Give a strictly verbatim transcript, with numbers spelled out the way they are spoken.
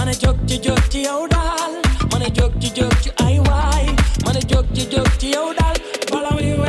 a jóg ci jóg ci yow daal man a jóg ci jóg ci ay waay man a jóg ci jóg ci yow daal bala muy